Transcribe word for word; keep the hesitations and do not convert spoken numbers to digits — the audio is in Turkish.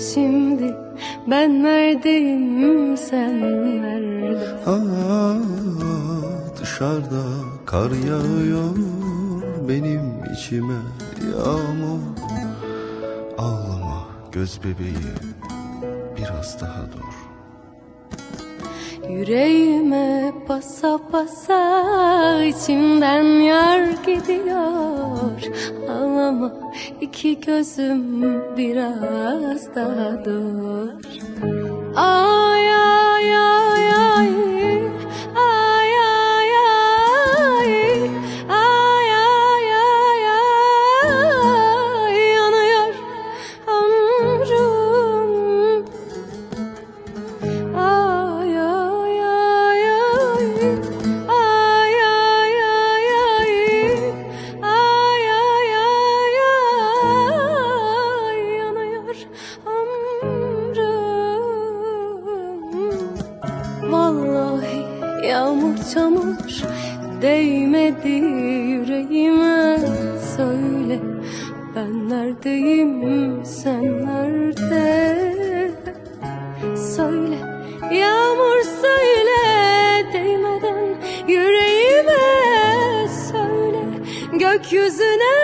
şimdi ben neredeyim, sen nerede? Aa, dışarıda kar yağıyor, benim içime yağmur. Ağlama göz bebeğim, biraz daha dur. Yüreğime basa basa içimden yar gidiyor. Ağlama iki gözüm, biraz daha dur. Ay ay ay ay, ay ay ay, ay ay ay ay, yanıyor ömrüm. Ay ay ay ay, ay ay ay ay, ay ay ay ay, yanıyor ömrüm. Vallahi yağmur çamur değmedi yüreğime. Söyle ben neredeyim, sen nerede? Söyle yağmur, söyle değmeden yüreğime. Söyle gökyüzüne